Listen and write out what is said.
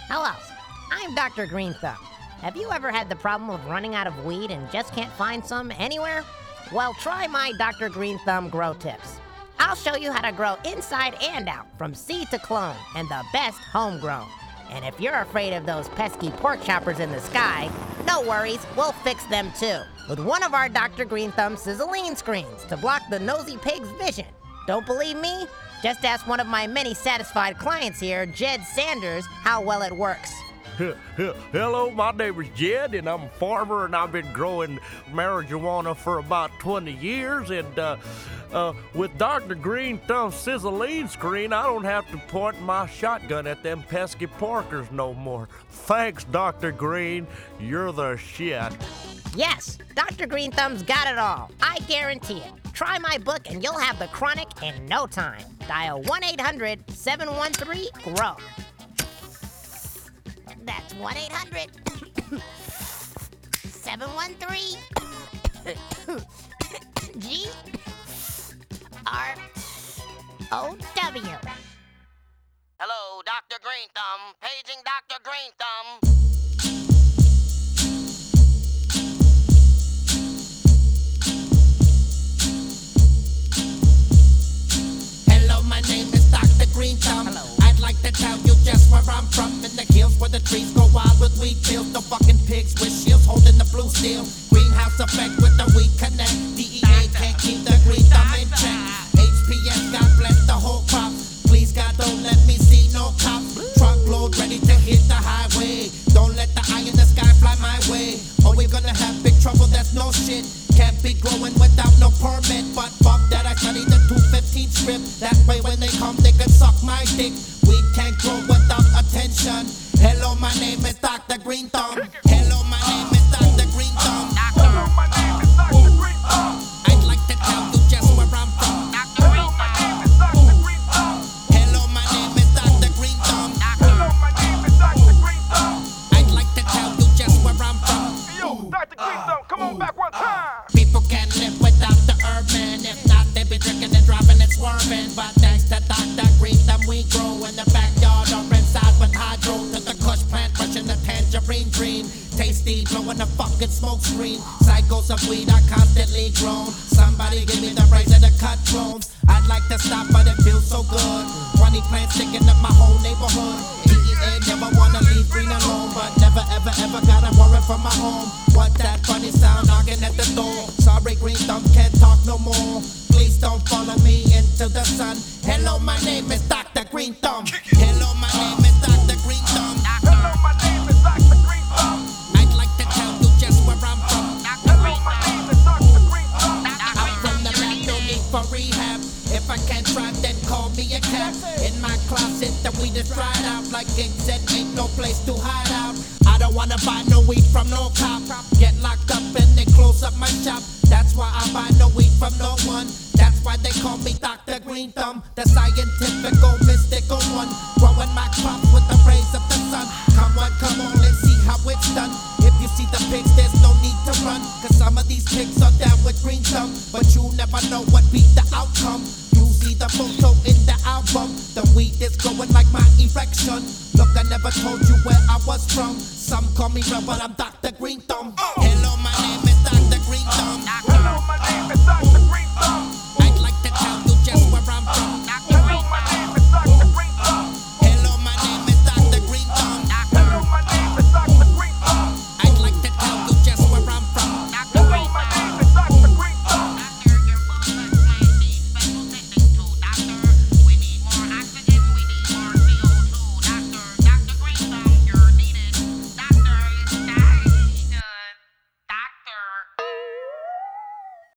Hello, I'm Dr. Green Thumb. Have you ever had the problem of running out of weed and just can't find some anywhere? Well, try my Dr. Green Thumb grow tips. I'll show you how to grow inside and out, from seed to clone, and the best homegrown. And if you're afraid of those pesky pork choppers in the sky, no worries, we'll fix them too, with one of our Dr. Green Thumb sizzling screens to block the nosy pig's vision. Don't believe me? Just ask one of my many satisfied clients here, Jed Sanders, how well it works. Hello, my name is Jed, and I'm a farmer, and I've been growing marijuana for about 20 years, and with Dr. Green Thumb's sizzling screen, I don't have to point my shotgun at them pesky porkers no more. Thanks, Dr. Green. You're the shit. Yes, Dr. Green Thumb's got it all. I guarantee it. Try my book and you'll have the chronic in no time. Dial 1-800-713-GROW. That's 1-800-713-GROW. Hello, Dr. Green Thumb. Paging Dr. Green Thumb. My name is Dr. Green Thumb. Hello. I'd like to tell you just where I'm from. In the hills where the trees go wild with wheat fields. The fucking pigs with shields holding the blue steel. Greenhouse effect with the weed connect. DEA can't keep the green thumb in check. HPS, God bless the whole crop. Please God, don't let me see no cops. Truckload ready to hit the highway. Don't let the eye in the sky fly my way. Or we're gonna have big trouble, that's no shit. Can't be growing without no permit. But fuck that, I studied the 215 script. That way when they come, they can suck my dick. We can't grow without attention. Hello, my name is Dr. Green Thumb. Hello, my name is Dr. Green Thumb. Hello, my name is Dr. Green Thumb. I'd like to tell you just where I'm from. Dr. Green Thumb. Hello, my name is Dr. Green Thumb. Hello, my name is Dr. Green Thumb. I'd like to tell you just where I'm from. Yo, Dr. Green Thumb, come on back one time. People can't live without the herb, man. If not, they be drinking and driving and swerving. But thanks to Dr. Green Thumb, we grow in the backyard or inside with hydro. To the kush plant, brushing the tangerine dream. Tasty, blowing the fucking smoke screen. Cycles of weed are constantly grown. Somebody give me the razor to cut clones. I'd like to stop, but it feels so good. 20 plants sticking up my whole neighborhood. DEA never wanna leave green alone, but never ever ever gotta worry for my home. What that funny sound knocking at the door? Sorry, Green Thumb can't talk no more. Please don't follow me into the sun. Hello, my name is Dr. Green Thumb. Hello, my name is Dr. Green Thumb. Hello, my name is Dr. Green Thumb. I'd like to tell you just where I'm from. Hello, my name is Dr. Green Thumb. I'm from the back, no need for rehab. If I can't drive, then call me a cab. In my closet, the weed is dried out. Like King said, ain't no place to hide out. I don't wanna buy no weed from no cop. Get locked up and they close up my shop. That's why I buy no weed from no one. That's why they call me Dr. Green Thumb, the scientific, mystical one. Growing my crops with the rays of the sun. Come on, and see how it's done. If you see the pigs, there's no need to run. Cause some of these pigs are down with Green Thumb. But you never know what be the outcome. You see the photo in the album. The weed is growing like my erection. Look, I never told you where I was from. Some call me real, but I'm Dr.